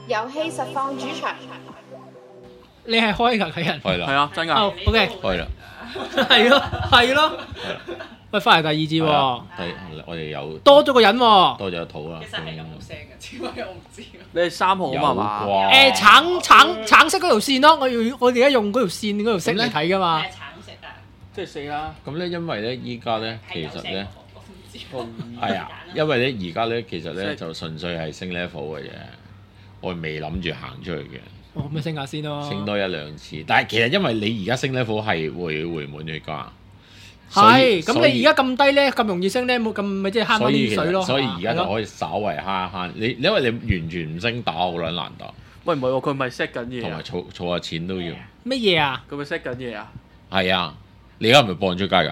遊戲實況主場， 你係開㗎睇人？ 係啦， 係啊，真㗎。 哦，OK， 係啦， 係咯，係咯。喂，翻嚟第二節喎， 我哋有多咗個人喎。 多咗一套啦。 其實係有冇聲嘅，只不過我唔知。 你係3號啊嘛？ 哇橙色嗰條線咯，我哋而家用嗰條線嗰條色嚟睇㗎嘛。 係橙色啊， 即係4啦。 咁咧，因為咧依家咧，其實咧我唔知。 係啊，因為咧而家咧其實咧就純粹係升 level 嘅啫，我未諗住行出去嘅， 哦，咁咪升下先咯。 升多1-2次。但係其實因為你而家升 level 係會回滿血㗎。 係，咁你而家咁低咧，咁容易升咧，冇咁咪即係慳翻啲水咯。 所以而家就可以稍為慳一慳。你因為你完全唔升打好撚難打， 喂，唔係喎，佢咪 set 緊嘢同埋啊？ 儲下錢都要。 乜嘢啊？ 佢咪 set 緊嘢啊？ 係啊，你而家係咪播出街㗎？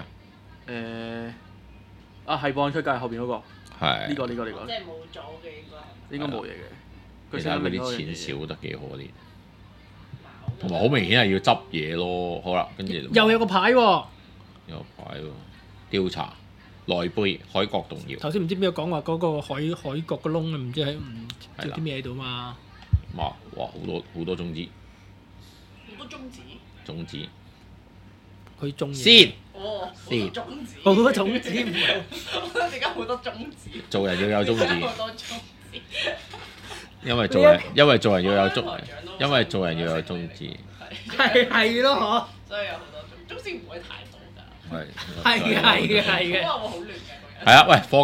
係幫出街後邊嗰個。 係。 呢個。 即係冇咗嘅應該。 應該冇嘢嘅。 其實嗰啲錢少得幾可憐，同埋好明顯係要執嘢咯。好啦，跟住又有個牌喎。 有牌喎，調查內杯海角動搖。 頭先唔知邊個講話嗰個海角個窿唔知喺唔知啲咩喺度嘛？ 哇好多種子， 好多種子。 種子佢中意先哦，好先多種子。 好多種子唔係而家好多種子。 做人要有種子， 好多種子。 因為做人要有種，因為做人要有種子。 係咯所以有好多種，種子唔會太多㗎。 係嘅。 哇！我好亂嘅。 係啊，喂，課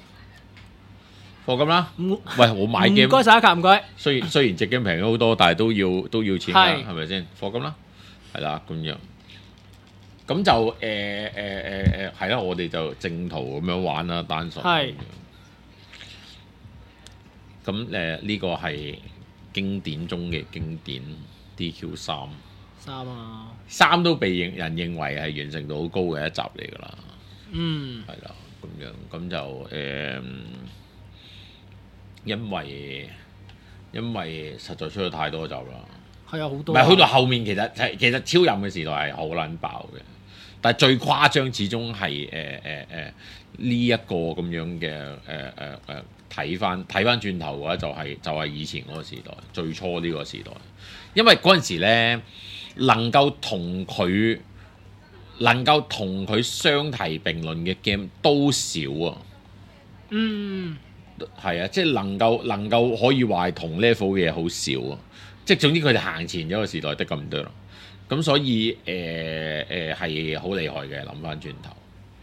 金啦，喂，我買 game， 唔該晒卡，唔該。 雖然隻 game 平咗好多，但係都要錢㗎， 係係咪先？課金啦，係啦，咁樣，咁就係啦，我哋就正途咁樣玩啦，單純。 係。 咁呢個係經典中嘅經典 DQ3。3都被人認為係完成度好高嘅一集嚟㗎啦。係啦，咁樣咁就因為實在出咗太多集啦。 係啊，好多。 唔係去到後面，其實超任嘅時代係好撚爆嘅，但係最誇張始終係呢一個咁樣嘅睇翻轉頭嘅話，就係以前嗰個時代，最初呢個時代，因為嗰陣時咧。能夠同佢相提並論嘅 game 都少啊，係啊，即係能夠可以話係同 level 嘅嘢好少啊，即係總之佢哋行前咗個時代得咁多咯，咁所以係好厲害嘅，諗翻轉頭，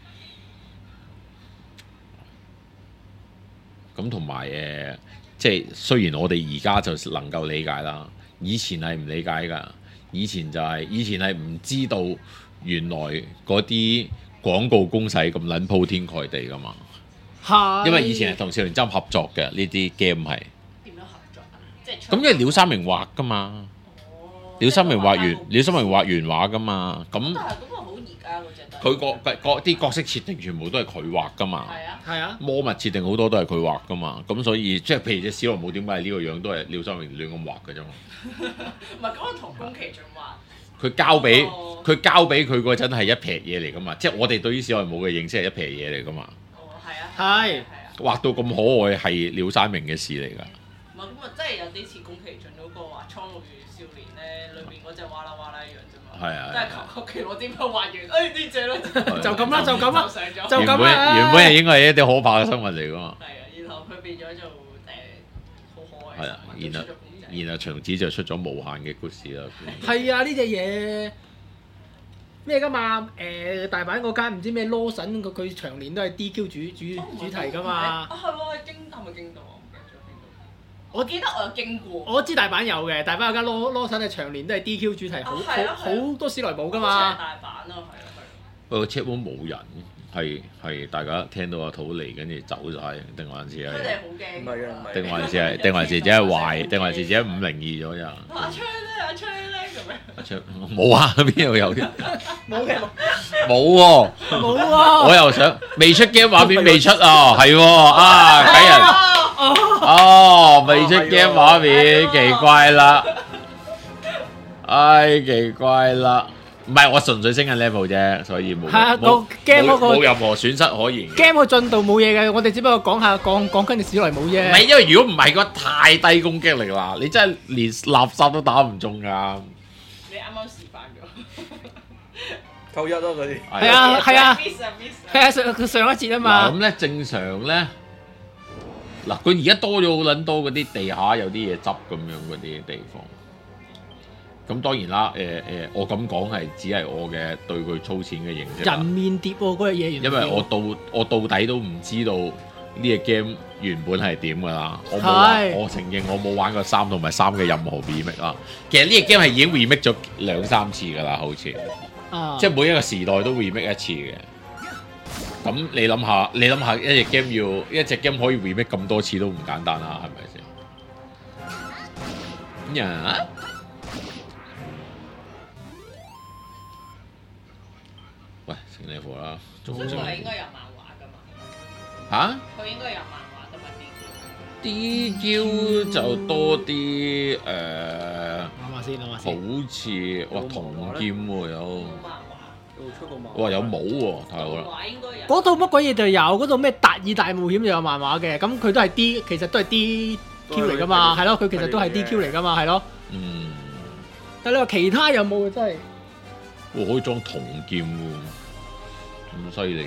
咁同埋即係雖然我哋而家就能夠理解啦，以前係唔理解㗎。以前係唔知道原來嗰啲廣告攻勢咁撚鋪天蓋地㗎嘛，因為以前係同少年針合作嘅呢啲 game 係點樣合作啊？即係咁，因為廖三明畫㗎嘛，廖三明畫原畫㗎嘛，咁但係嗰個好而家嗰隻。 佢啲角色設定全部都係佢畫㗎嘛， 係啊， 魔物設定好多都係佢畫㗎嘛，咁所以即係譬如隻小龍母點解係呢個樣都係廖三明亂咁畫㗎啫嘛。 唔係嗰個同宮崎駿畫， 佢交俾佢嗰陣係一撇嘢嚟噶嘛，即係我哋對於小龍母嘅認識係一撇嘢嚟噶嘛。 哦，係啊， 係畫到咁可愛係廖三明嘅事嚟㗎。 唔係咁啊，真係有啲似宮崎駿嗰個話《蒼鷺與少年》咧，裏邊嗰隻哇啦哇啦一樣啫嘛。係啊。都係求其攞啲筆畫完，呢隻咯。就咁啦， 就咁啦。 原本係應該係一啲可怕嘅生物嚟㗎嘛。 係啊，然後佢變咗做好可愛。 係啊，然後長子就出咗無限嘅故事啦。 係啊，呢隻嘢咩㗎嘛？大阪嗰間唔知咩 Lawson 佢長年都係 DQ 主題㗎嘛。 啊係喎，係咪京都啊？我記得我有經過。 我知大阪有嘅，大阪有間 Lawson 係長年都係 DQ 主題，好多史萊姆㗎嘛。 大阪咯，係啊。 不過 chat room 冇人，係大家聽到阿土嚟跟住走晒，定還是係？ 佢哋好驚。唔係嘅， 定還是只係壞，定還是只係502咗咋？ 阿昌咧咁樣。 阿昌冇啊，邊度有嘅？ 冇嘅， 冇喎。 冇喎。 我又想未出 game 畫面未出啊，係喎啊，睇人。哦，未出 game 畫面，奇怪啦，唉，奇怪啦。 唔係我純粹升緊 level 啫，所以冇係啊個 game 嗰個冇任何損失可言。 game 個進度冇嘢嘅，我哋只不過講緊你史萊姆啫。 唔係因為如果唔係個太低攻擊力啦，你真係連垃圾都打唔中㗎。 你啱啱示範咗。 扣一咯嗰啲。 係啊係啊 miss 啊 miss 啊。 係啊上一節啊嘛。 咁咧正常咧，嗱佢而家多咗好撚多嗰啲地下有啲嘢執咁樣嗰啲地方。咁當然啦，我咁講係只係我嘅對佢粗淺嘅認識。 人面碟喎嗰樣嘢， 因為我到底都唔知道呢個 game 原本係點㗎啦。我冇玩，我承認我冇玩過3同埋3嘅任何 remake 啦。其實呢個 game 係已經 remake 咗2-3次㗎啦，好似。即係每一個時代都 remake 一次嘅。咁你諗下一隻 game 可以 remake 咁多次都唔簡單啦，係咪先？喂，成你貨啦， 所以佢係應該有漫畫㗎嘛？ 嚇？ 佢應該有漫畫㗎嘛 ？DQ 就多啲諗下先。 好似哇銅劍喎有。 出過漫畫。 哇有帽喎，太好啦！ 嗰套乜鬼嘢就有，嗰套咩達爾大冒險就有漫畫嘅，咁佢都係 D， 其實都係 DQ 嚟㗎嘛，係咯，佢其實都係 DQ 嚟㗎嘛，係咯。 嗯。 但你話其他有冇真係？ 可以裝銅劍喎，咁犀利嘅。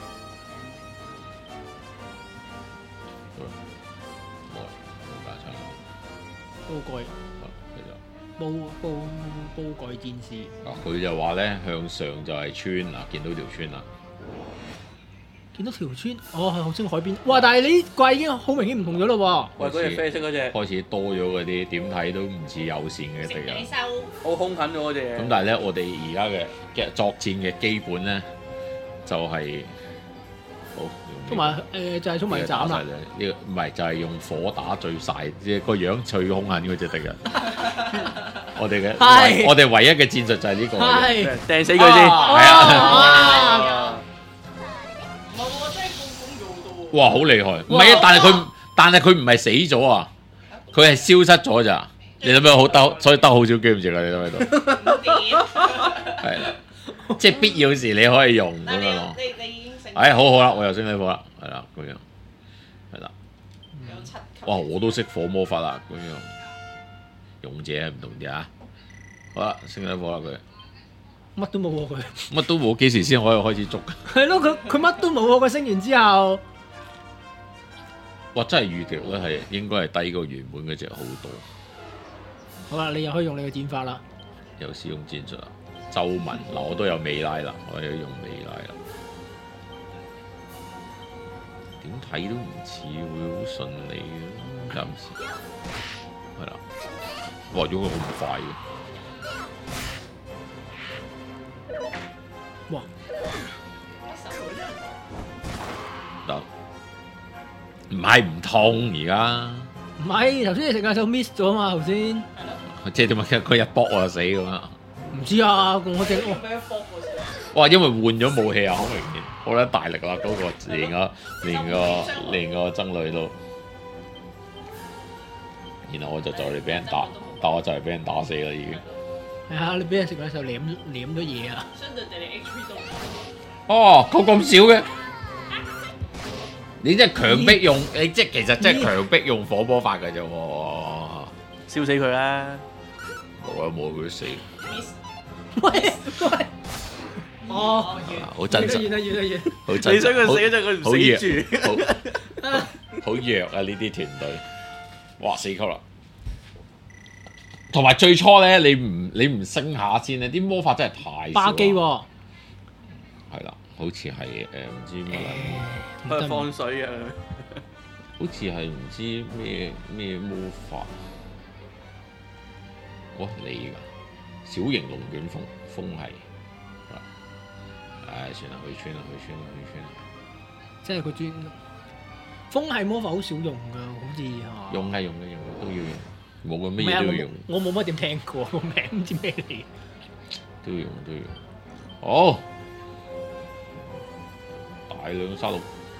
冇加餐。 煲蓋。煲蓋戰士。 佢就話咧向上就係村嗱，見到條村啦。 見到條村，係好似海邊。哇！但係你啲怪已經好明顯唔同咗咯喎。 喂，嗰隻啡色嗰隻。 開始多咗嗰啲點睇都唔似友善嘅敵人。 好兇狠咗嗰隻嘢。 咁但係咧，我哋而家嘅作戰嘅基本咧就係好。 同埋就係聰明斬啦。 呢個唔係就係用火打最晒，即係個樣最兇狠嗰隻敵人。我哋唯一嘅戰術就係呢個。 掟死佢先。係啊。哇！好厲害，唔係啊！但係佢唔係死咗啊，佢係消失咗咋？你諗下好兜，所以兜好少機唔知啦，你諗喺度。係啦，即係必要時你可以用咁樣咯。 你已經升。 好啦，我又升你火啦，係啦，咁樣，係啦。 有7級。 哇！我都識火魔法啦，咁樣。勇者唔同啲啊。好啦，升你火啦佢。 乜都冇喎佢。 乜都冇，幾時先可以開始捉？ 係咯，佢乜都冇喎，佢升完之後。 哇！真係預極咧，係應該係低過原本嗰隻好多。 好啦，你又可以用你嘅戰法啦。 又使用戰術啦，皺紋嗱我都有美拉啦，我有用美拉啦。點睇都唔似會好順利嘅，暫時係啦。哇！如果佢咁快嘅， 哇！ 得。唔係唔痛而家， 唔係頭先你食晏就 miss 咗嘛頭先， 即係點解佢一搏我就死咁啊？ 唔知啊，我隻哇！因為換咗武器啊，好明顯，好撚大力啦，嗰個連個僧侶都，然後我就嚟俾人打，但我就係俾人打死啦已經。 係啊，你俾人食晏就舐咗嘢啊！ 相對地你 HP 都哦，佢咁少嘅。你真係強迫用，你即係其實真係強迫用火魔法㗎啫喎， 燒死佢啦！ 冇啊冇佢死。 喂，哦， 好真實， 完啦， 好真實。 你想佢死就佢唔死住， 好弱啊！呢啲團隊，哇4級啦！同埋最初咧，你唔升下先咧，啲魔法真係太巴基喎。 係啦。好似係唔知乜啦， 佢放水啊！ 好似係唔知咩魔法，哇你㗎小型龍捲風係，算啦，去穿啦。 即係佢專風係魔法好少用㗎，好似係嘛？ 用嘅都要用，冇咁乜嘢都要用。 我冇乜點聽過個名，唔知咩嚟。 都要用。好。大量殺戮，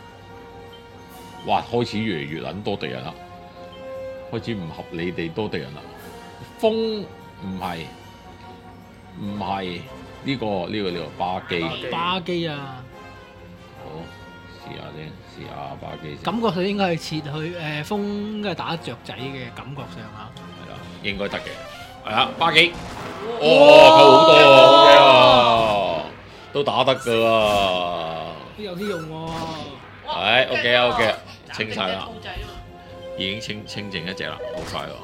哇！開始越嚟越撚多敵人啦，開始唔合理地多敵人啦。風唔係， 呢個巴基。 巴基啊！ 好，試下先，試下巴基先。 感覺上應該係切去風應該係打雀仔嘅感覺上啊。 係啦，應該得嘅。係啊，巴基。佢好多嘅，都打得㗎喎。 都有啲用喎。 係 OK，清晒啦，已經清淨一隻啦，好快喎。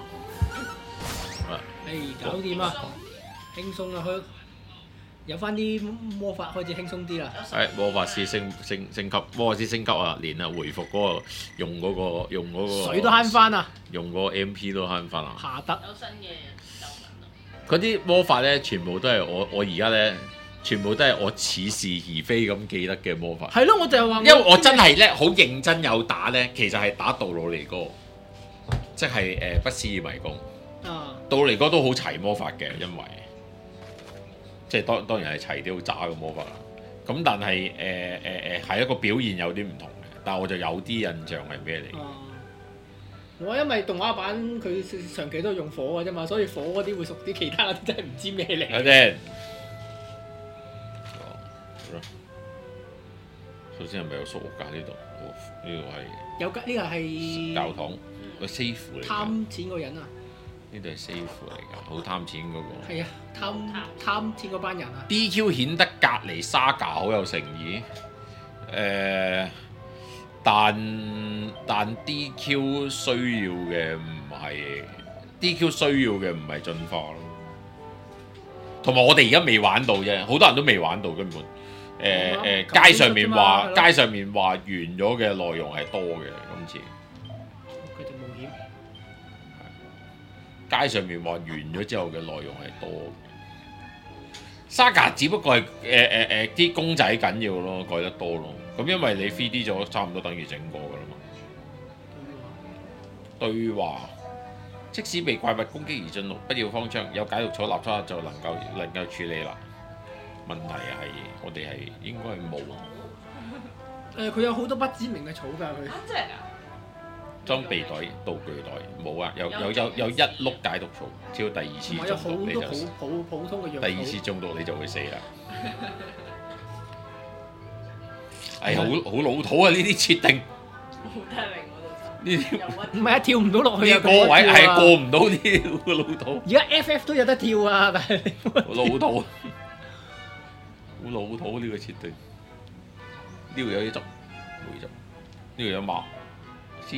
搞掂啊！輕鬆啊，佢有翻啲魔法開始輕鬆啲啦。 魔法師升級，魔法師升級啊！連啊回復嗰個用嗰個水都慳翻啊！ 用嗰個 MP 都慳翻啊！ 下得有新嘅咒文。 嗰啲魔法咧，全部都係我而家咧，全部都係我似是而非咁記得嘅魔法。 係咯，我就係話， 因為我真係咧好認真有打咧，其實係打杜魯尼哥，即係不思議迷宮。杜魯尼哥都好齊魔法嘅，因為即係當然係齊啲好渣嘅魔法啦。咁但係係一個表現有啲唔同嘅，但係我就有啲印象係咩嚟？ 我因為動畫版佢長期都係用火嘅啫嘛，所以火嗰啲會熟啲，其他嗰啲真係唔知咩嚟。 睇先。首先係咪有數㗎？呢度呢個係有呢個係教堂個 safe 嚟。 貪錢嗰人啊！ 呢度係 safe 嚟㗎，好貪錢嗰個。係啊，貪錢嗰班人啊。 DQ 顯得隔離沙架好有誠意。但 DQ 需要嘅唔係進化咯。同埋我哋而家未玩到啫，好多人都未玩到根本。街上面話完咗嘅內容係多嘅，今次。 佢哋冒險。 街上面話完咗之後嘅內容係多嘅。沙格只不過係啲公仔緊要咯，改得多咯。咁因為你 3D 咗，差唔多等於整過㗎啦嘛。對話，即使被怪物攻擊而進入，不要慌張，有解毒草、立叉就能夠處理啦。問題係我哋係應該係冇。 佢有好多不知名嘅草㗎，佢。 真係㗎！ 裝備袋、道具袋冇啊，有一碌解毒草，只要第二次中毒你就普通嘅藥。 第二次中毒你就會死啦。好老土啊！呢啲設定。 冇得明嗰度。 呢啲唔係啊，跳唔到落去啊！ 個位係過唔到啲老土。 而家 FF 都有得跳啊，但係老土。好老土呢個設定，呢度有啲汁，冇汁，呢度有馬，唔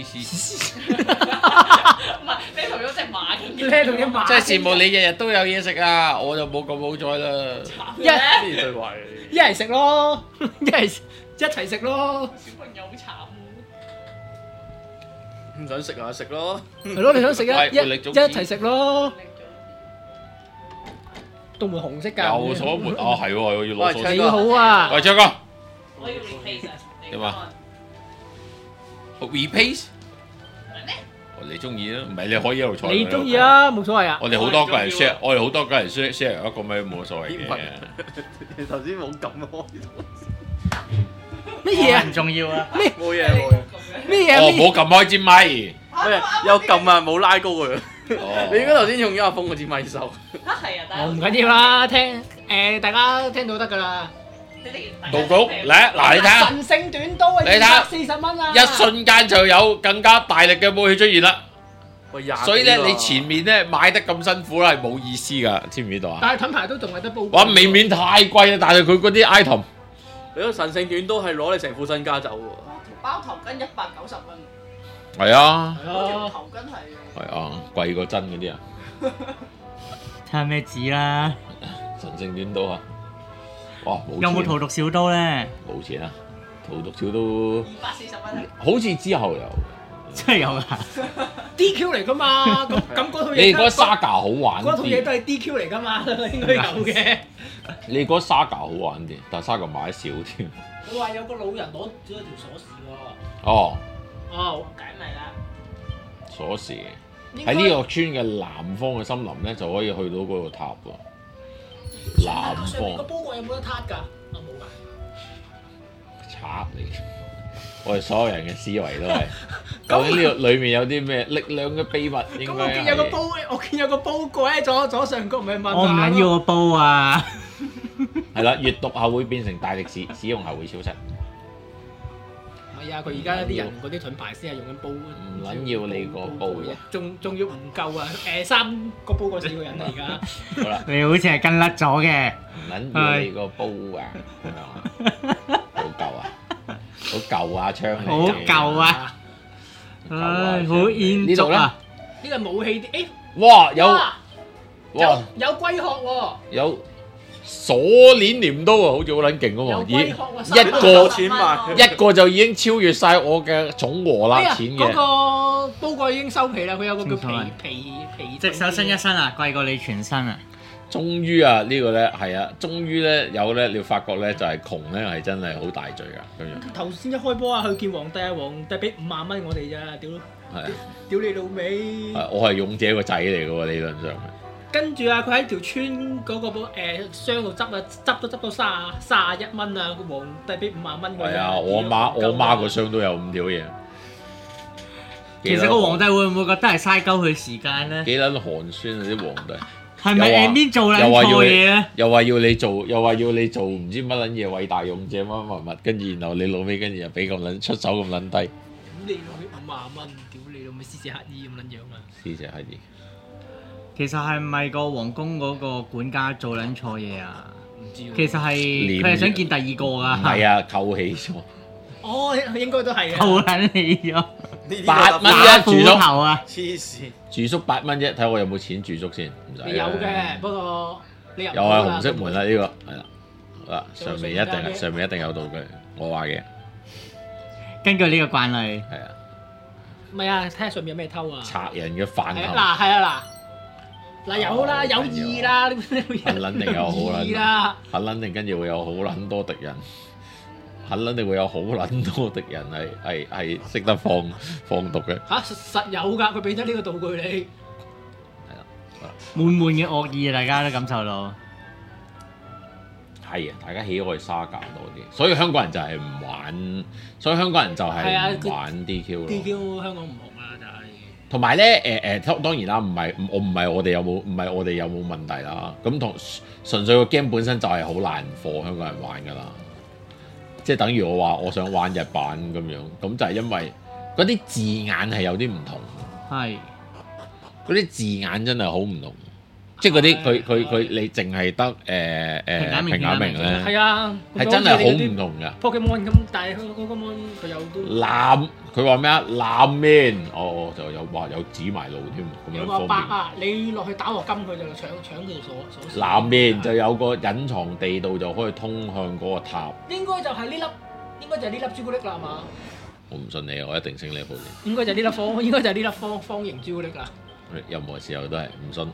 係你同咗隻馬嘅， 你同隻馬， 真係羨慕你日日都有嘢食啊！我就冇咁好彩啦。 呢對話，一係食咯，一齊食咯。 小朋友好慘喎， 唔想食啊食咯， 係咯，你想食一齊食咯。都會紅色㗎。 有所沒啊，係喎，要攞數。 幾好啊！ 喂，張哥。 我要 replace 啊。 點啊？replace？ 係咩？ 你中意啊？唔係你可以一路坐。 你中意啊？冇所謂啊。 我哋好多個人 share，我哋好多個人 share 一個咪冇乜所謂嘅。 你頭先冇撳開。 乜嘢啊？ 唔重要啊。 咩？ 冇嘢。 咩嘢？ 哦，冇撳開支咪。 有撳啊，冇拉高佢。你應該頭先用咗阿峰嗰支咪手。 係啊，但係我唔緊要啦，聽大家聽到得㗎啦。 道具嚟嗱，你睇下。 神聖短刀啊，240蚊啊！ 一瞬間就有更加大力嘅武器出現啦。所以咧，你前面咧買得咁辛苦啦，係冇意思㗎，知唔知道啊？ 但係品牌都仲係得煲。 哇，未免太貴啦！但係佢嗰啲 item， 你個神聖短刀係攞你成副身家走喎。 條包頭巾190蚊。 係啊。 條頭巾係。 係啊，貴過真嗰啲啊！ 睇下咩紙啦。 神聖短刀啊！哇，冇錢。 有冇荼毒小刀咧？ 冇錢啊！荼毒小刀 240蚊。 好似之後有。 真係有㗎。 DQ 嚟㗎嘛？咁嗰套嘢。 你覺得沙架好玩啲？ 嗰套嘢都係 DQ 嚟㗎嘛？應該有嘅。 你覺得沙架好玩啲？但係沙架買得少添。 佢話有個老人攞咗條鎖匙喎。 哦。 哦， 解埋啦。 鎖匙喺呢個村嘅南方嘅森林咧，就可以去到嗰個塔喎。南方個煲角有冇得撻㗎？啊冇㗎。 賊嚟！我哋所有人嘅思維都係究竟呢個裡面有啲咩力量嘅秘密？應該我見有個煲，我見有個煲角喺左上角，唔係問我唔緊要個煲啊！ 係啦，閲讀後會變成大力士，使用後會消失。 係啊，佢而家啲人嗰啲盾牌先係用緊煲， 唔撚要你個煲啊！ 仲要唔夠啊！3個煲過4個人啊！而家好啦， 你好似係跟甩咗嘅。 唔撚要你個煲啊！咁樣啊，好舊啊，好舊啊槍嚟好舊啊！唉，好煙燭啊！ 呢個武器啲， 哇哇有龜殼喎， 有鎖鏈鐮刀啊，好似好撚勁喎！咦，一個就已經超越晒我嘅總和啦錢嘅。 嗰個煲蓋已經收皮啦，佢有個叫皮隻手伸一伸啊，貴過你全身啊！ 終於啊，呢個咧係啊，終於咧有咧，你發覺咧就係窮咧係真係好大罪噶咁樣。 頭先一開波啊，去見皇帝啊，皇帝俾5萬蚊我哋咋，屌！ 係啊， 屌你老味！ 我係勇者個仔嚟嘅喎，理論上。 跟住啊，佢喺條村嗰個箱度執啊，執都執到31蚊啊！個皇帝俾5萬蚊我。係啊， 我媽個箱都有5條嘢。 其實個皇帝會唔會覺得係嘥鳩佢時間咧？ 幾撚寒酸啊啲皇帝！ 係咪邊做撚錯嘢咧？ 又話要你做唔知乜撚嘢偉大勇者乜，跟住然後你老尾跟住又俾咁撚出手咁撚低。 屌你老味5萬蚊，屌你老味獅子乞衣咁撚樣啊！ 獅子乞衣。 其實係咪個皇宮嗰個管家做撚錯嘢啊？ 唔知喎。 其實係佢係想見第二個㗎。 唔係啊，扣起咗。 哦，應該都係啊。 扣撚起咗。 8蚊一住宿頭啊！ 黐線。 住宿8蚊啫，睇我有冇錢住宿先，唔使。 你有嘅，不過你入。 又係紅色門啦，呢個係啦。好啦，上面一定有道具，我話嘅。 根據呢個慣例。 係啊。 唔係啊，睇下上面有咩偷啊。 賊人嘅飯盒。 嗱係啊嗱有啦有2啦， 肯定有好撚，肯定跟住會有好撚多敵人，肯定會有好撚多敵人係識得放毒嘅。 實有㗎，佢俾咗呢個道具你。 係啦， 滿滿嘅惡意啊！大家都感受到。 係啊，大家喜愛沙架多啲，所以香港人就係唔玩，所以香港人就係唔玩 DQ 咯。 DQ 香港唔紅啦，就係。 同埋咧當然啦，唔係我哋有冇問題啦。咁同純粹個 game 本身就係好難課香港人玩㗎啦。即係等於我話我想玩日版咁樣，咁就係因為嗰啲字眼係有啲唔同。 係。 嗰啲字眼真係好唔同。即係嗰啲佢你淨係得平假名咧， 係啊， 係真係好唔同㗎。 Pokemon 咁，但係Pokemon佢有都藍，佢話咩啊？藍面，就有話有指埋路添，咁樣方便。 有個白啊，你落去打鑊金佢就搶佢鎖。 藍面就有個隱藏地道，就可以通向嗰個塔。 應該就係呢粒朱古力啦，係嘛？ 我唔信你，我一定升呢部先。 應該就係呢粒方形朱古力啦。 任何時候都係唔信。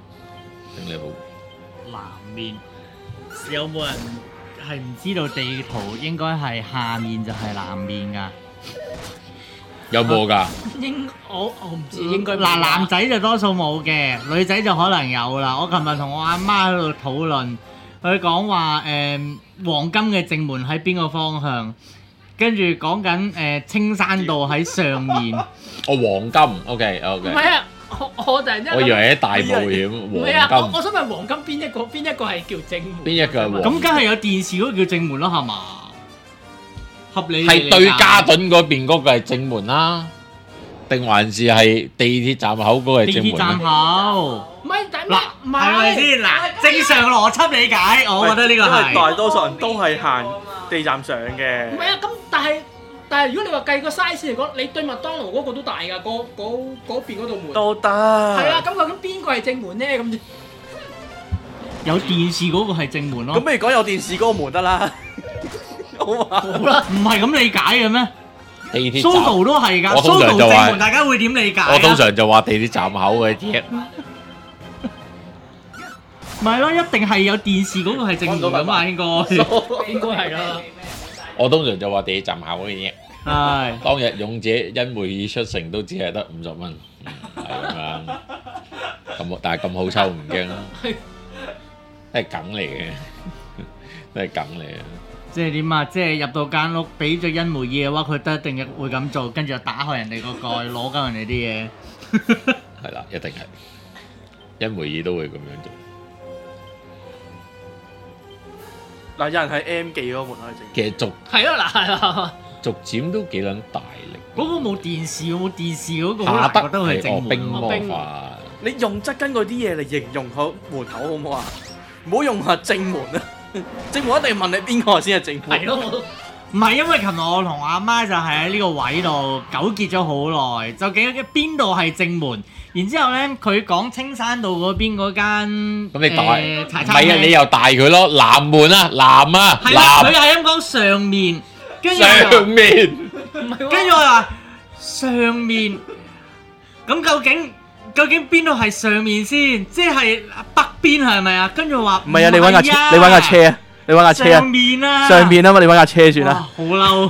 南面有冇人係唔知道地圖應該係下面就係南面㗎？ 有冇㗎？ 我唔知應該。 嗱，男仔就多數冇嘅，女仔就可能有啦。我琴日同我阿媽喺度討論，佢講話黃金嘅正門喺邊個方向，跟住講緊青山道喺上面。 黃金 OK。 唔係啊。我突然間， 我以為係大冒險唔係啊！我想問黃金邊一個係叫正門？ 邊一個係黃金？ 咁梗係有電視嗰個叫正門咯，係嘛？合理係對嘉頓嗰邊嗰個係正門啦，定還是係地鐵站口嗰個係正門？ 地鐵站口唔係嗱，係咪先嗱？正常邏輯理解，我覺得呢個係。 因為大多數人都係行地站上嘅。 唔係啊，咁但係如果你話計個 size 嚟講，你對麥當勞嗰個都大㗎，嗰邊嗰道門都得。 係啊，咁究竟邊個係正門咧？咁有電視嗰個係正門咯。 咁不如講有電視嗰個門得啦。好啦，唔係咁理解嘅咩？ 地鐵 Sogo 都係㗎，Sogo 正門大家會點理解啊？ 我通常就話地鐵站口嘅啫。 唔係咯，一定係有電視嗰個係正門㗎嘛，應該係啦。 我通常就話地鐵站口嘅嘢。 係。 當日勇者因會議出城都只係得50蚊，係咁樣。咁但係咁好抽唔驚啦，都係梗嚟嘅，都係梗嚟嘅。 即係點啊？即係入到間屋俾咗恩梅爾嘅話，佢都一定會咁做，跟住就打開人哋個蓋，攞緊人哋啲嘢。 係啦，一定係。恩梅爾都會咁樣做。 嗱，有人喺 M 記嗰個門口整。 其實係咯嗱， 逐漸都幾撚大力。 嗰個冇電視嗰個好下難覺得佢係得正門冰魔冰法。 你用側根嗰啲嘢嚟形容個門口好唔好啊？唔好用下正門啊！正門一定問你邊個先係正門。 係咯， 唔係因為琴日我同阿媽就係喺呢個位度糾結咗好耐，究竟邊度係正門？然之後咧，佢講青山道嗰邊嗰間咁你帶茶餐廳唔係啊？你又帶佢咯，南門啊，南啊， 係啦，佢南係咁講上面，跟住上面。 唔係喎， 跟住我話上面，咁究竟邊度係上面先？即係北邊係咪啊？跟住話唔係啊！你揾架車，你揾架車啊！你揾架車啊！ 上面啊， 上面啊嘛！你揾架車算哇啦。 好嬲！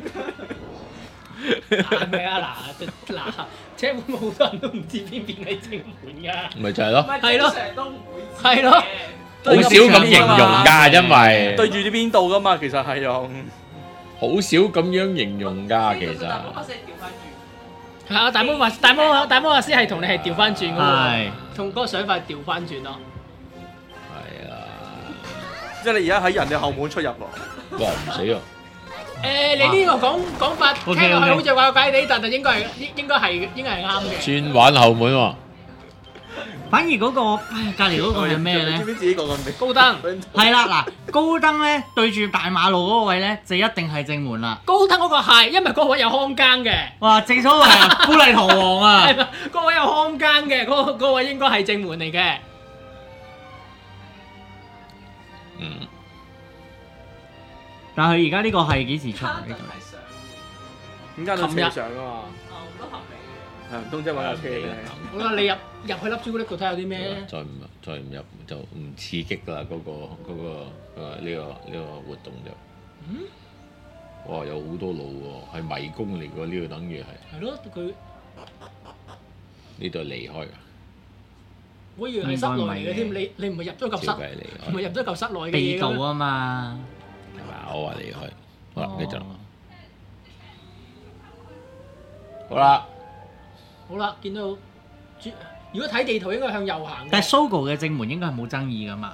係咪啊？嗱，車會好多人都唔知邊邊係正門㗎。 咪就係咯， 係咯成日都唔會知係咯好少咁形容㗎，因為對住啲邊度噶嘛，其實係用。 好少咁樣形容㗎，其實。 大魔法師調翻轉。 係啊，大魔法師係同你係調翻轉㗎喎係， 同嗰個想法調翻轉咯。 係啊， 即係你而家喺人哋後門出入喎。 哇唔死啊！ 你呢個講法 OK， 聽落去 OK 好似怪怪地，但係應該係啱嘅。 轉玩後門喎， 反而嗰個隔離嗰個係咩咧你知唔？知自己講緊咩？ 高登， 係啦，嗱，高登咧對住大馬路嗰個位咧，就一定係正門啦。 高登嗰個係，因為嗰個位有看更嘅。 哇！正所謂啊，富麗堂皇啊係！咪？嗰個位有看更嘅，嗰個位應該係正門嚟嘅。 嗯， 但係而家呢個係幾時出呢卡登係上， 點解都車上啊嘛？ 都合理嘅。 係唔通即係揾架車嘅？ 好啦，你入去粒朱古力度睇下有啲咩？ 再唔入就唔刺激啦，嗰個呢個活動就。 嗯， 哇！有好多路喎，係迷宮嚟㗎，呢度等於係係咯，佢呢度係離開㗎， 我以為係室內嚟嘅添，你唔係入咗嚿室， 照計離開唔係入咗嚿室內嘅秘道嘢嘅咩？ 啊嘛。 係咪？我話離開，好啦，繼續。好啦， 好啦，見到如果睇地圖應該向右行嘅。 但係 Sogo 嘅正門應該係冇爭議噶嘛？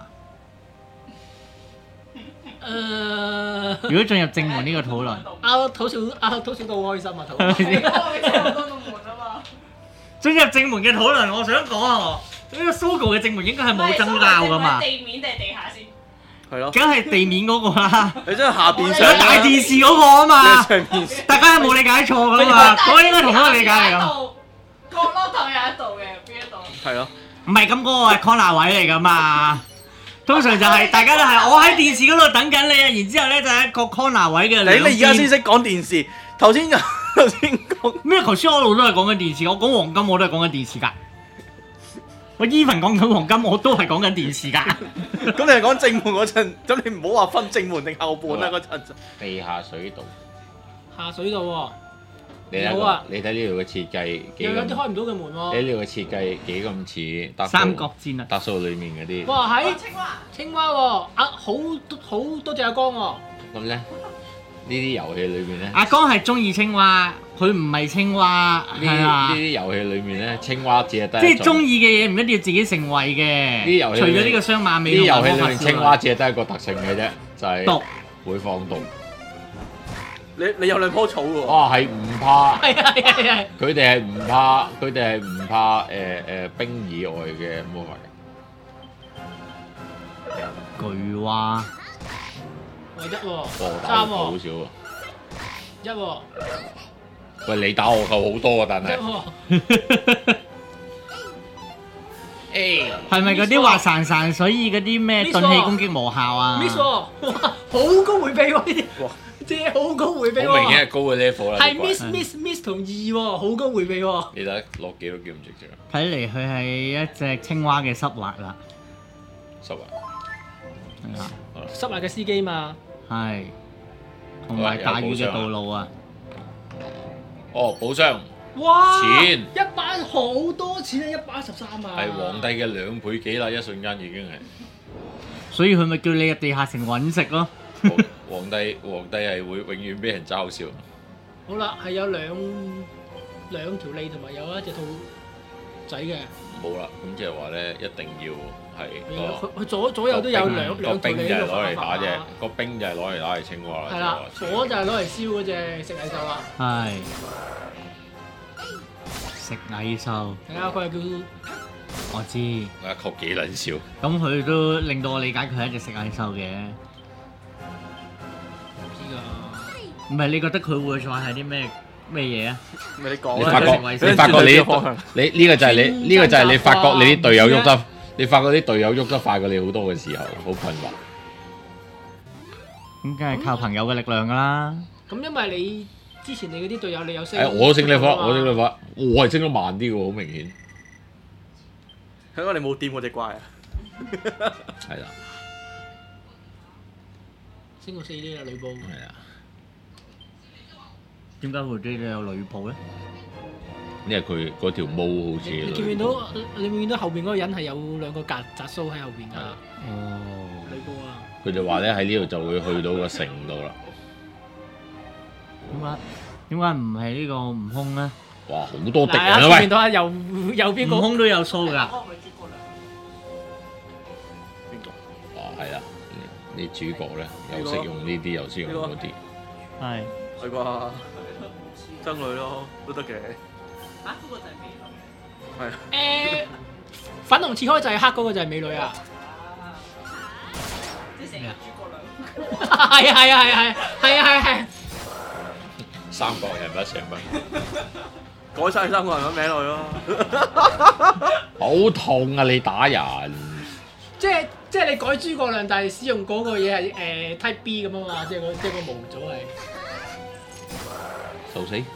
如果進入正門呢個討論， 土少都好開心啊！土係咪先？ 我哋差唔多個門啊嘛。 進入正門嘅討論，我想講啊，呢個 Sogo 嘅正門應該係冇爭拗噶嘛？ 地面定係地下先？ 係咯。 梗係地面嗰個啦， 你真係下邊有上大電視嗰個啊嘛， 上面大家有冇理解錯噶嘛？嗰個應該同一個理解嚟㗎， 角落頭有一度嘅，邊一度？ 係咯。 唔係咁嗰個係 corner 位嚟㗎嘛。通常就係大家都係我喺電視嗰度等緊你啊，然之後咧就喺個 corner 位嘅兩邊。 你而家先識講電視，頭先講咩？頭先我一路都係講緊電視，我講黃金我都係講緊電視㗎。我 even 講緊黃金我都係講緊電視㗎。 咁你係講正門嗰陣，咁你唔好話分正門定後門啦嗰陣。 地下水道， 下水道喎， 你睇好啊你睇呢度嘅設計幾咁， 有啲開唔到嘅門你喎。 呢度嘅設計幾咁似德三角戰啊！ 德數裡面嗰啲。 哇，喺青蛙。 青蛙喎，好多隻阿光喎。 咁咧，呢啲遊戲裏面咧， 阿江係中意青蛙，佢唔係青蛙， 呢係啊呢。啲遊戲裏面咧，青蛙只係得即係一種。 中意嘅嘢唔一定要自己成為嘅。 呢啲遊戲除咗呢個雙馬呢尾啲遊戲裏面， 同埋魔法少青蛙女只係得一個特性嘅啫，就係毒。 會放毒。 你有兩棵草喎。 哇，係唔怕， 係啊係啊係啊！ 佢哋係唔怕冰以外嘅魔法嘅。 巨蛙。 一喎， 打三喎， 好少喎。 一喎， 喂，你打我夠好多啊，但一係。 喎。 誒， 係咪嗰啲滑潺潺，所以嗰啲咩 Miss 鈍器攻擊無效啊 Miss 喎，哇，好高回避喎呢啲， 哇， 即係好高回避好明顯喎， 係高嘅 level 啦。 係呢個 Miss 同2喎，好高回避喎。 你睇落幾多叫唔直接啊？ 睇嚟佢係一隻青蛙嘅濕滑啦。 濕啊！ 係啊， 濕滑嘅司機嘛， 係。同埋大雨嘅道路啊！ 哦，寶箱哇！ 錢 100好多錢啊，113啊！ 係皇帝嘅2倍幾啦，一瞬間已經係。 所以佢咪叫你入地下城揾食咯。 皇帝係會永遠俾人嘲笑。 好啦，係有兩條脷同埋有一隻兔仔嘅。 冇啦，咁即係話咧，一定要係佢左右都有兩個兵就係攞嚟打啫啫， 個兵就係攞嚟打嚟青蛙啦。 係啦，火就係攞嚟燒嗰隻食蟻獸啦。 係食蟻獸， 係啊，佢係叫我知。 我一曲幾撚笑。 咁佢都令到我理解佢係一隻食蟻獸嘅。 唔知㗎。 唔係你覺得佢會再係啲咩嘢啊？ 咪你講你啦， 發覺你方向你呢個就係你呢個就係你發覺你啲隊友喐得，你發覺啲隊友喐得快過你好多嘅時候，好困惑。 咁梗係靠朋友嘅力量㗎啦。 咁因為你之前你嗰啲隊友你有升， 我升得快，我係升得慢啲喎，好明顯。 香港你冇掂嗰隻怪啊？ 係啦， 升到4啲啦，呂布。 係啊。 點解會對你有呂布咧？ 因為佢嗰條毛好似你見唔見到？你見唔見到後邊嗰個人係有兩個曱甴鬚喺後邊㗎？ 哦， 呂布啊！ 佢就話咧喺呢度就會去到個城度啦。 點解唔係呢個悟空咧？ 哇！好多敵人啊！ 喂， 見到啊，右邊個悟空都有鬚㗎。 邊個？ 哇，係啦，你主角咧又識用呢啲，又識用嗰啲。 係。 係啩？僧侶咯，都得嘅。 嚇，嗰個就係美女。 係啊。 粉紅切開就係黑嗰個就係美女啊！ 即係成個諸葛亮。 係。 三國人物上品， 改曬三個人嘅名落去咯。 好痛啊！你打人， 即係你改諸葛亮，但係使用嗰個嘢係Type B 咁啊嘛，即係個模組係。 受死！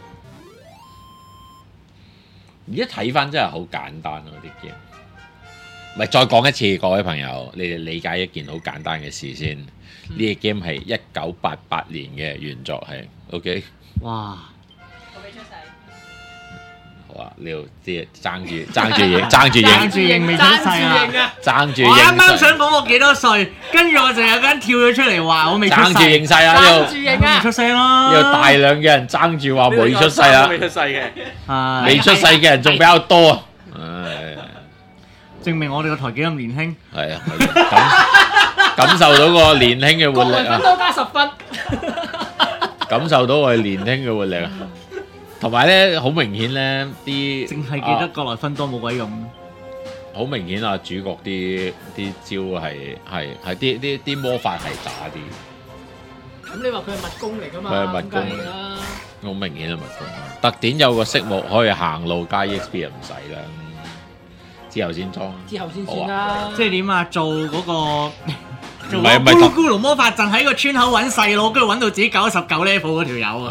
而家睇翻真係好簡單咯啲 game。咪再講一次，各位朋友，你哋理解一件好簡單嘅事先。呢個 game 係1988年嘅原作係 ，OK？ 哇！ 我未出世。 好啊，呢度啲爭住認未出世啊！ 爭住認。 我啱啱想講我幾多歲，跟住我就有個人跳咗出嚟話我未出世。 爭住認晒啊！ 爭住認啊！ 出世咯！ 呢度大量嘅人爭住話未出世啊！ 未出世嘅， 未出世嘅人仲比較多啊！唉， 證明我哋個台幾咁年輕。 係啊，感受到個年輕嘅活力啊！ 多加10分。 感受到我哋年輕嘅活力啊！同埋咧，好明顯咧，啲淨係記得國內分多冇鬼用。 好明顯啊！主角啲招係啲魔法係渣啲。 咁你話佢係密攻嚟㗎嘛？ 佢係密攻嚟啦，好明顯係密攻。特典有個飾幕可以行路加 EXP 又唔使啦，之後先裝。 之後先算啦。 即係點啊？做嗰個。 唔係咕嚕咕嚕魔法陣喺個村口揾細佬，跟住揾到自己99 level 嗰條友啊！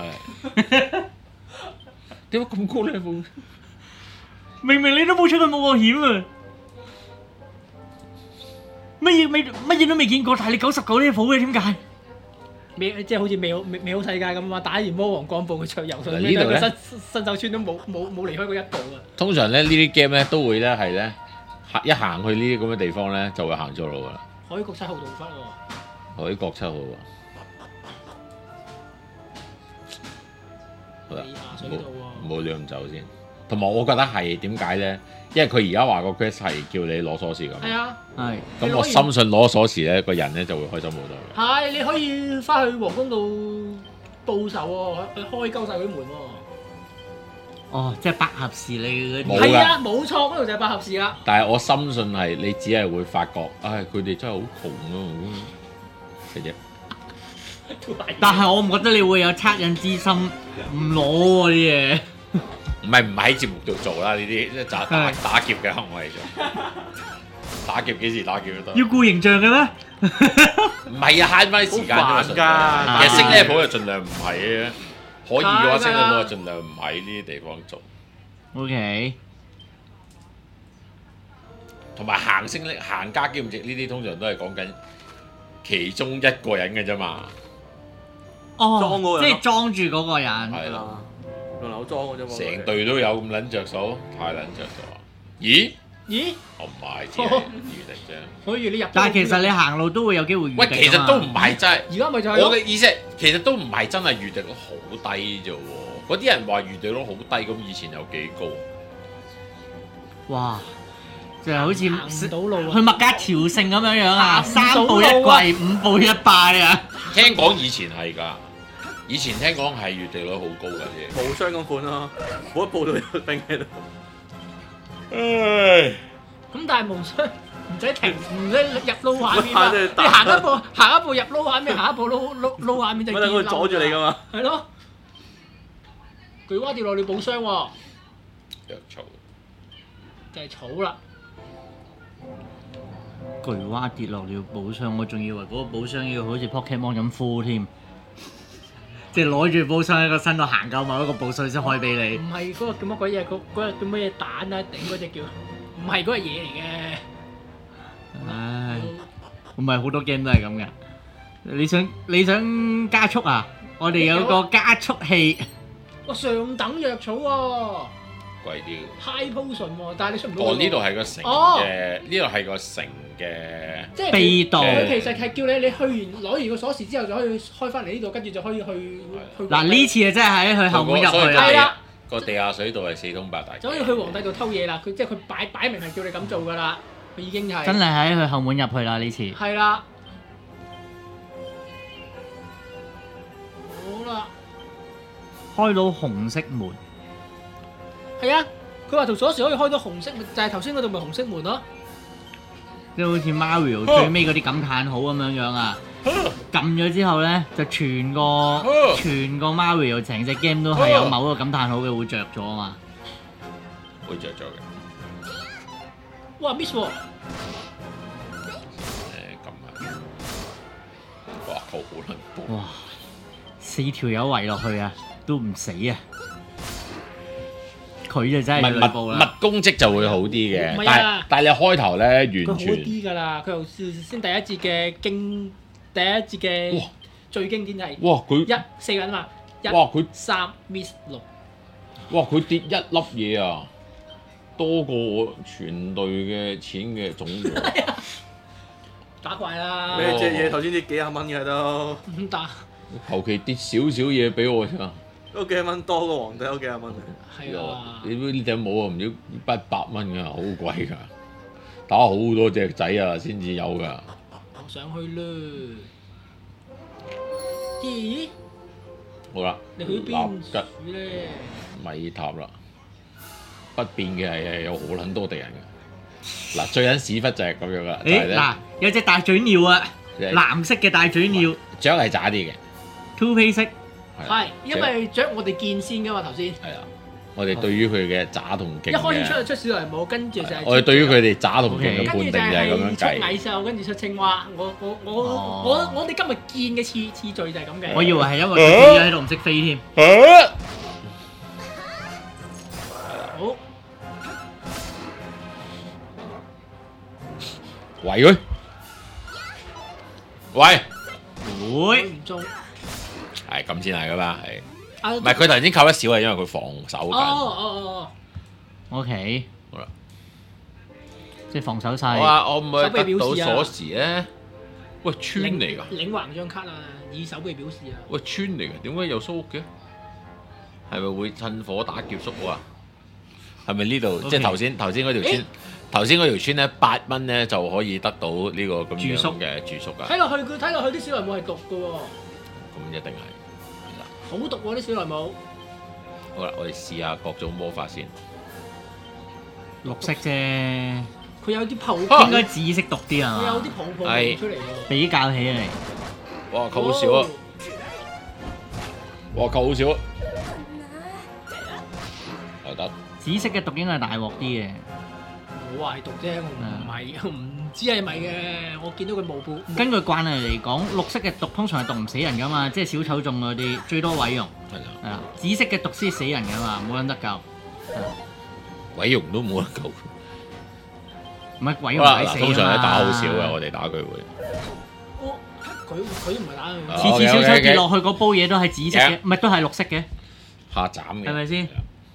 點解咁高 level？ 明明你都冇出過冒險啊！乜嘢都未見過，但係你99 level 嘅點解？ 即係好似美好世界咁啊！打完魔王幹部佢出遊上呢度咧， 新手村都冇離開過一步啊！ 通常咧呢啲 game 咧都會咧係咧一行去呢啲咁嘅地方咧就會行錯路噶啦。 海角7號洞窟喎， 海角7號啊！好啦，冇你咁走先。同埋我覺得係點解咧？因為佢而家話個 quest 係叫你攞鎖匙咁。 係啊， 係。 咁我深信攞鎖匙咧，個人咧就會開心好多嘅。 係，你可以翻去皇宮度報仇喎，開鳩晒佢啲門喎。 哦，即係百合匙你嗰啲。 係啊，冇錯，嗰度就係百合匙啦。 但係我深信係你只係會發覺，唉，佢哋真係好窮咯，嘅啫。 但係我唔覺得你會有惻隱之心，唔攞嗰啲嘢。 唔喺節目度做啦，呢啲即係打劫嘅行為做。打劫幾時打劫都得。 要顧形象嘅咩？ 唔係啊，慳翻啲時間啫嘛。其實升 level 就盡量唔係嘅，可以嘅話升 level 就盡量唔喺呢啲地方做。 OK。 同埋行家兼職呢啲通常都係講緊其中一個人嘅啫嘛。 哦，即係裝住嗰個人。 係啦。 用樓裝嘅啫嘛。 成隊都有咁撚着數，太撚着數啊！咦？我唔係只係預敵啫。 所以你入。 但係其實你行路都會有機會預敵。 喂，其實都唔係真係。 而家咪就係。 我嘅意思係，其實都唔係真係預敵率好低啫喎。嗰啲人話預敵率好低，咁以前有幾高？ 哇！就係好似行唔到路啊去麥家朝聖咁樣樣啊， 行唔到 3步一路啊跪，5步一拜啊！ 聽講以前係㗎，以前聽講係越地率好高㗎啫。 無雙咁款咯，每一步都有兵喺度。 唉， 咁但係無雙唔使停，唔使入撈畫面啊！ 真係打你行一步入撈畫面，下一步撈畫面就乜等佢阻住你㗎嘛？ 係咯，巨蛙跌落你寶箱喎， 藥草就係草啦。 巨蛙跌落了寶箱，我仲以為嗰個寶箱要好似 Pokemon 咁呼添，即係攞住寶箱喺個身度行夠某一個步數先開俾你。 唔係嗰個叫乜鬼嘢？嗰個叫乜嘢蛋啊？頂嗰隻叫，唔係嗰個嘢嚟嘅。 唉，唔係好多 game 都係咁嘅。你想加速啊？我哋有個加速器。 哇！上等藥草喎貴啲。 ，high potion 喎，但係你出唔到。 哦，呢度係個城哦嘅，呢度係個城嘅。 即係秘道佢其實係叫你去完攞完個鎖匙之後就可以開翻嚟呢度，跟住就可以去。 嗱呢次啊真係喺佢後門入去係啦。 啦， 個地下水道係四通八達嘅。 就可以去皇帝度偷嘢啦。佢即係佢擺明係叫你咁做㗎啦。佢已經係真係喺佢後門入去啦呢次。 係啦。好啦， 開到紅色門， 係啊，佢話條鎖匙可以開到紅色門，就係頭先嗰度咪紅色門咯。 即係好似 Mario 最尾嗰啲感嘆號咁樣樣啊！撳咗之後咧，就全個 Mario 成隻 game 都係有某個感嘆號嘅會着咗啊嘛。 會着咗嘅。 哇 miss 喎！ 咁啊！哇，好撚波！ 哇！4條友圍落去啊，都唔死啊！佢就真係密呂布啦。 密攻擊就會好啲嘅， 唔係啊但係你開頭咧佢好完全啲㗎啦，佢由先第一節嘅第一節嘅哇最經典係哇佢 4人啊嘛， 哇佢 3 miss 6。 哇佢跌一粒嘢啊，多過我全隊嘅錢嘅總和。 打怪啦！ 咩隻嘢頭先跌幾廿蚊嘅都， 唔打求其跌少少嘢俾我咋？ 都幾廿蚊多過皇帝都幾廿蚊啊！ 係啊！ 你呢頂帽啊唔知100蚊㗎，好貴㗎，打好多隻仔啊先至有㗎。 我上去啦！咦？ 好啦， 你去邊處咧？ 米塔啦，不變嘅係有好撚多敵人嘅。嗱，最撚屎忽就係咁樣啦，就係咧， 誒嗱，有隻大嘴鳥啊， 即係藍色嘅大嘴鳥雀係渣啲嘅， ，2 P 色。 係因為雀我哋見先㗎嘛頭先， 係啊，我哋對於佢嘅渣同勁一開始嘅， 出小雷姆，跟住就係我哋對於佢哋渣同勁嘅跟判定就住就係咁樣係出計。 蟻獸，跟住出青蛙。我哋今日見嘅次序就係咁嘅。 我以為係因為佢自己喺度唔識飛添。 好圍佢，喂， 會唔中。 係咁先係噶嘛，係。 唔唔係佢頭先扣得少係因為佢防守緊。 哦， OK， 好啦， 即係防守我晒。 話我唔係手臂得表示啊到鎖匙咧，喂穿嚟㗎， 領橫張卡啊，以手臂表示啊。 喂穿嚟㗎，點解有蘇嘅？係咪會趁火打劫叔啊？係咪呢度？ OK 即係頭先嗰條村，頭先嗰條村咧8蚊咧就可以得到呢個咁樣住宿嘅住宿啊！ 睇落去佢睇落去啲小雷姆係毒嘅喎， 咁一定係。 好毒喎啲小雷姆。 好啦，我哋試下各種魔法先。 綠色啫， 佢有啲泡應泡， 該紫色毒啲啊嘛， 佢有啲泡泡係出嚟喎。 比較起嚟。 哇，扣好少啊！哇，扣好少啊！又得。 紫色嘅毒應該係大鑊啲嘅。 我話係毒啫，我唔係，我唔知係咪嘅。我見到佢冇報。 根據慣例嚟講，綠色嘅毒通常係毒唔死人噶嘛，即係小丑中嗰啲最多毀容。 係啦， 係啊，紫色嘅毒先死人噶嘛，冇撚得救。 毀容都冇得救。 唔係毀好啦， 容抵死啊嘛。 通常咧打好少嘅，我哋打佢會。 佢唔係打佢。 次次小丑跌落去嗰煲嘢都係紫色嘅，唔係都係綠色嘅， 下斬嘅， 係咪先？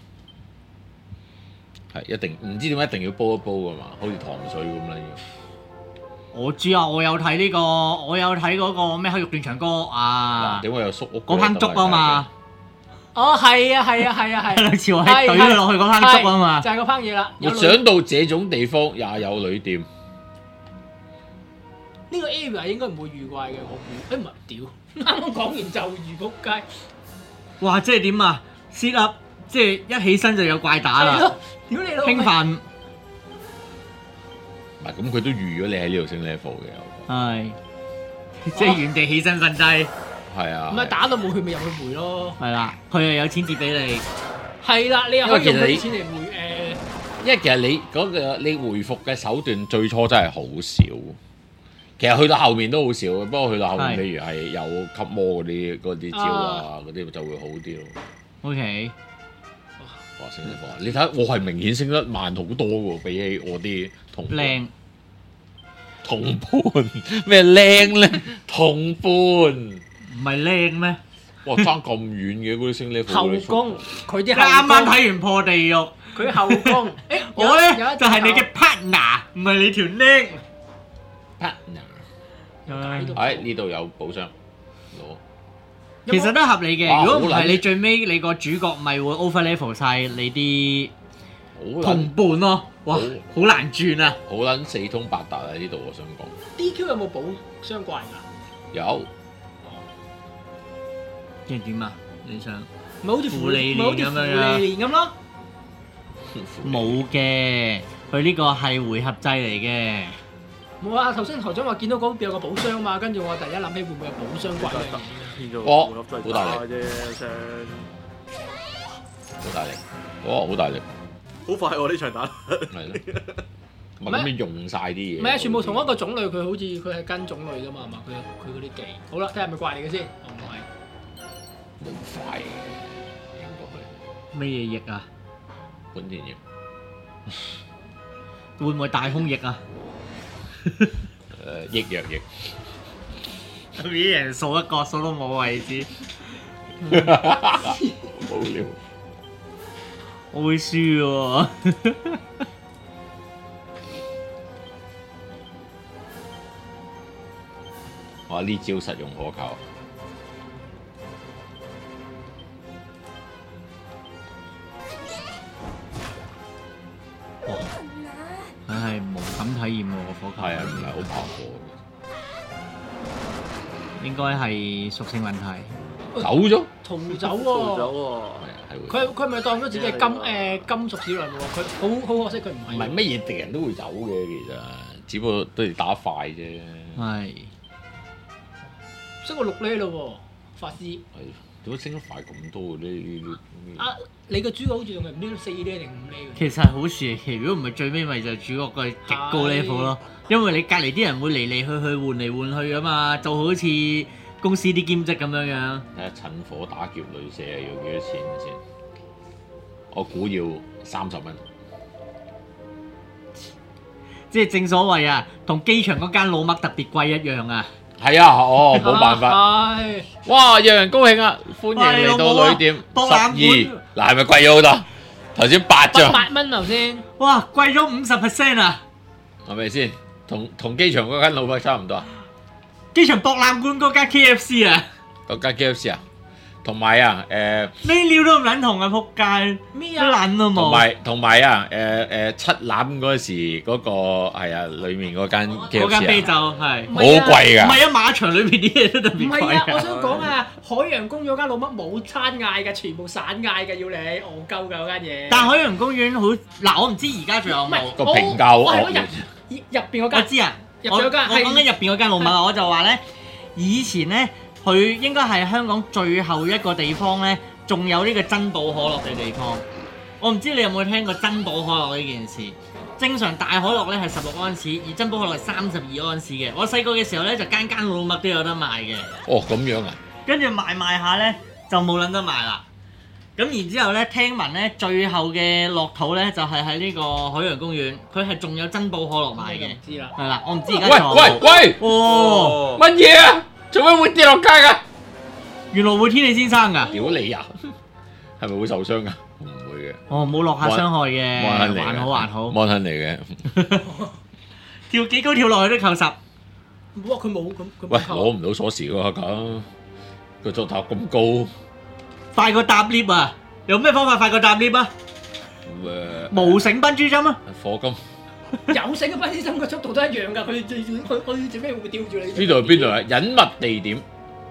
係一定唔知點解一定要煲一煲噶嘛，好似糖水咁啦要。 我知啊，我有睇呢個，我有睇嗰個咩黑肉斷腸歌啊， 點解有縮屋嘅？ 嗰烹粥啊嘛。 哦，係啊， 梁朝偉懟佢落去嗰坑粥啊嘛， 就係嗰坑嘢啦。 沒想到這種地方也有旅店。 呢個 area 應該唔會遇怪嘅，我估。唔係，屌！啱啱講完就遇仆街。 哇！即係點啊 ？sit up， 即係一起身就有怪打啦。 屌你老！ 興奮。 唔係咁，佢都預咗你喺呢度升 level 嘅。 係。即係原地起身瞓低。 係啊。 唔係打到冇血咪入去回咯。 係啦，佢又有錢跌俾你。 係啦，你又可以用佢啲錢嚟回因為其實你嗰個你回復嘅手段最初真係好少。其實去到後面都好少嘅，不過去到後面，譬如係有吸魔嗰啲招啊，嗰啲就會好啲咯。 OK， 哇！升得快，你睇我係明顯升得慢好多喎，比起我啲同伴。咩靚咧？同伴唔係靚咩？ 哇！爭咁遠嘅嗰啲升 level。 後宮，佢啲啱啱睇完破地獄， 佢後宮。 我咧就係你嘅 partner， 唔係你條靚 partner。呢度有寶箱攞， 其實都合理嘅。如果唔係你最尾你個主角咪會 over level 晒你啲同伴咯。哇，好難轉啊！ 好撚四通八達喺呢度，我想講。 DQ 有冇寶箱怪㗎？ 有。 即係點啊？你想？ 咪好似芙莉蓮咁樣咯？ 冇嘅，佢呢個係回合制嚟嘅。 冇啊！頭先台長話見到嗰邊有個寶箱嘛，跟住我第一諗起會唔會有寶箱怪嘅？ 好大力啫，好大力，好大力， 好快喎！呢場打係咯，唔係咁樣用晒啲嘢。 唔係啊，全部同一個種類，佢好似佢係跟種類㗎嘛，係嘛？佢嗰啲技。好啦，睇下係咪怪嚟嘅先。唔係， 冇快嘅，應該係。 咩嘢翼啊？ 本田翼。 會唔會大空翼啊？ 翼弱翼， 啲人數一個數都冇位置， 無聊。 我會輸喎。 哇！呢招實用可靠。 佢係無感體驗喎，火球。 係啊，唔係好跑過。 應該係屬性問題。 走咗。 逃走喎。佢係咪當咗自己係金屬小人喎？佢好可惜，佢唔係。 唔係乜嘢敵人都會走嘅，其實只不過都係打快啫。 係。 升個6呢咯喎，法師。 係。點解升得快咁多嘅呢？ 啊！你個主角好似仲係唔知4呢定5呢？ 其實係好事嚟嘅，如果唔係最尾咪就係主角個極高 level 咯。因為你隔離啲人會嚟嚟去去換嚟換去噶嘛，就好似公司啲兼職咁樣樣。 睇下趁火打劫女射要幾多錢先？我估要30蚊。 即係正所謂啊，同機場嗰間老麥特別貴一樣啊！ 係啊，冇辦法。哇！讓人高興啊！歡迎嚟到旅店12，嗱係咪貴咗好多？頭先8張。 8蚊頭先。 哇！貴咗50% 啊！ 係咪先？同機場嗰間老麥差唔多啊？ 機場博覽館嗰間 KFC 啊！ 嗰間 KFC 啊？同埋啊咩料都唔撚同啊！仆街咩啊撚都冇。 同埋啊七欖嗰時嗰個係啊，裡面嗰間 KFC 嗰間啤酒係好貴㗎。 唔係啊，馬場裏邊啲嘢都特別貴。 唔係啊，我想講啊，海洋公園嗰間老乜冇餐嗌㗎，全部散嗌㗎，要你戇鳩㗎嗰間嘢。 但海洋公園好嗱，我唔知而家仲有冇個評價好惡。 入邊嗰間我知啊， 入咗間我講緊入邊嗰間老麥，我就話咧，以前咧。佢應該係香港最後一個地方咧，仲有呢個珍寶可樂嘅地方。我唔知你有冇聽過珍寶可樂呢件事。正常大可樂咧係16安士，而珍寶可樂係32安士嘅。我細個嘅時候咧就間老麥都有得賣嘅。 哦，咁樣啊？ 跟住賣下咧就冇撚得賣啦。咁然之後咧，聽聞咧最後嘅樂土咧就係喺呢個海洋公園，佢係仲有珍寶可樂賣嘅。 唔知啦。 係啦，我唔知而家仲有冇。 喂！ 哦， 乜嘢啊？做咩會跌落街㗎？ 原來會天氣先生㗎。 屌你啊！係咪會受傷㗎？唔會嘅。 哦，冇落下傷害嘅，還好。 摩吞嚟嘅。 跳幾高跳落去都扣10。 哇！佢冇咁。 喂，攞唔到鎖匙㗎咁，個座頭咁高。 快過搭 lift 啊！有咩方法快過搭 lift 啊？無繩賓珠針啊！ 火金有繩嘅賓珠針個速度都一樣㗎，佢做咩會吊住你？ 邊度啊？隱密地點。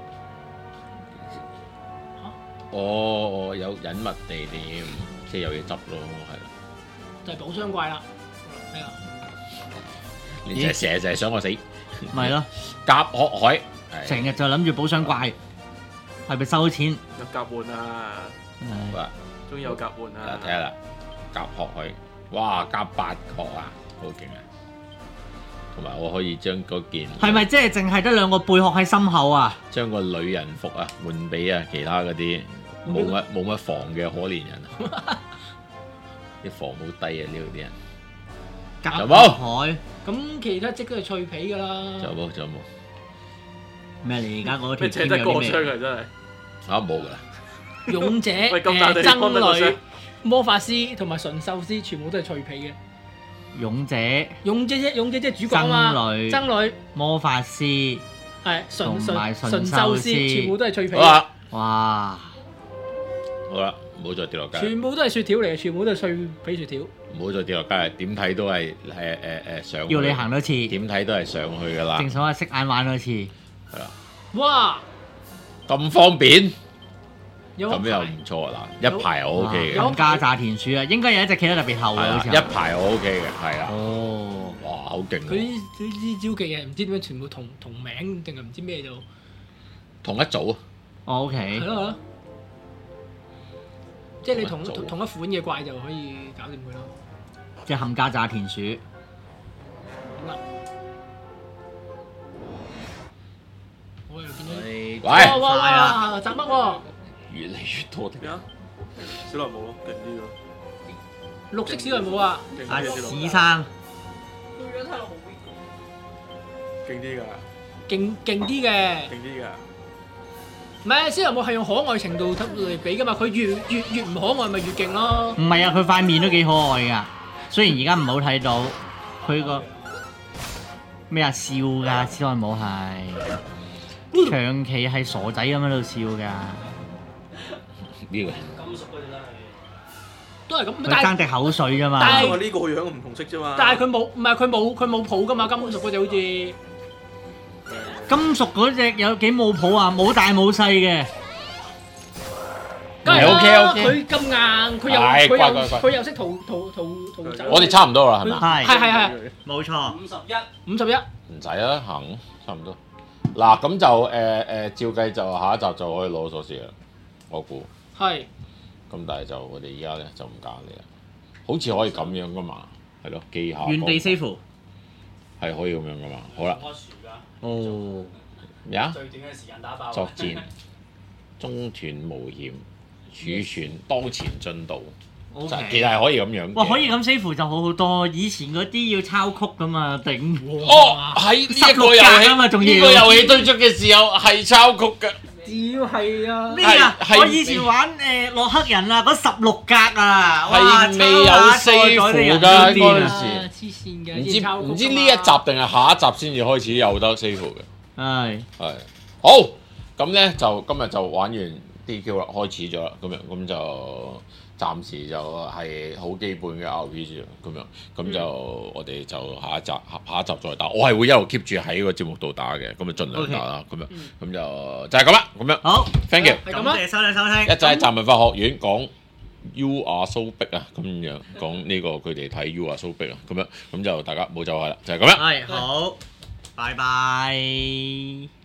哦，有隱密地點，即係有嘢執咯，係啦。 就係寶箱怪啦，係啊！ 你成日就係想我死。 咪咯， 甲殼海， 成日就諗住寶箱怪，係咪收錢？ 有夾換啊！ 哇， 終於有夾換啊！ 睇下啦，甲殼海，哇，甲八殼啊，好勁啊！同埋我可以將嗰件係咪即係淨係得兩個貝殼喺心口啊？ 將個女人服啊換俾啊其他嗰啲冇乜防嘅可憐人啊！啲防好低啊呢度啲人。 甲有冇海？ 咁其他積都係脆皮㗎啦。 仲有冇？ 咩嚟？而家嗰條咩扯得過槍啊！真係冇㗎啦。 勇者、僧侶、魔法師同埋馴獸師，全部都係脆皮嘅。 勇者即係主角啊嘛。僧侶、 魔法師係同埋馴獸師，全部都係脆皮。 好啦， 哇！ 好啦，唔好再跌落街。 全部都係雪條嚟嘅，全部都係脆皮雪條。 唔好再跌落街，點睇都係上去。 要你行多次， 點睇都係上去㗎啦。 正所謂識眼玩多次。 係啦。 哇！ 咁方便， 咁咁又唔錯啦，一排我 OK 嘅。 冚家炸田鼠啊，應該有一隻企得特別後嘅，好似一排我 OK 嘅，係啊。 哦， 哇，好勁！ 佢啲招技係唔知點解全部同名定係唔知咩就同一組啊。 OK。 係咯，即係你同一款嘅怪就可以搞掂佢咯。 即係冚家炸田鼠。 好啦。我又見到。 喂！ 哇！賺乜喎？ 越嚟越多啲啊！小萊姆咯，勁啲咯。 綠色小萊姆啊！ 阿史生。 個樣睇落好 weak 勁啲㗎。 勁啲嘅。 勁啲㗎。 唔係，小萊姆係用可愛程度嚟比㗎嘛，佢越唔可愛咪越勁咯。 唔係啊，佢塊面都幾可愛㗎，雖然而家唔好睇到，佢個咩啊笑㗎，小萊姆係長期係傻仔咁喺度笑㗎。 呢個都係咁， 佢爭滴口水啫嘛。 但係呢個樣唔同色啫嘛。 但係佢冇，唔係佢冇抱㗎嘛，金屬嗰隻好似。 金屬嗰隻有幾冇譜啊？冇大冇細嘅。 梗係 OK， 佢咁硬，佢又識逃走。 我哋差唔多啦，係咪？ 係， 冇錯。 51。 唔使啦，行差唔多。嗱，咁就照計就下一集就可以攞鎖匙啦，我估。 係。 咁但係就我哋而家咧就唔揀你啦，好似可以咁樣噶嘛，係咯，機械。 原地 save。 係可以咁樣噶嘛，好啦。 哦。 咩啊？ 最短嘅時間打爆。 作戰，中斷冒險，儲存當前進度。其實係可以咁樣。 哇！可以咁 save 就好好多，以前嗰啲要抄曲噶嘛，頂。 哦，喺呢一個遊戲啊嘛，仲要呢個遊戲推出嘅時候係抄曲嘅。 只要係啊。 咩啊？我以前玩洛克人啊，嗰16格啊，哇！ 係未有 save 㗎嗰陣時。 黐線嘅。 唔知呢一集定係下一集先至開始有得 save 嘅。 係。 好，咁咧就今日就玩完 DQ 啦，開始咗啦，咁就暫時就係好基本嘅 RPG 咁就我哋就下一集再打，我係會一路 keep 住喺個節目度打嘅，咁就盡量打啦，咁就係咁啦，咁樣。 好 ，thank you， 感謝收聽。 一陣喺站文化學院講 You Are So Big 啊，咁樣講呢個佢哋睇 You Are So Big 啊，咁就大家冇走開啦，就係咁樣。 係好，拜拜。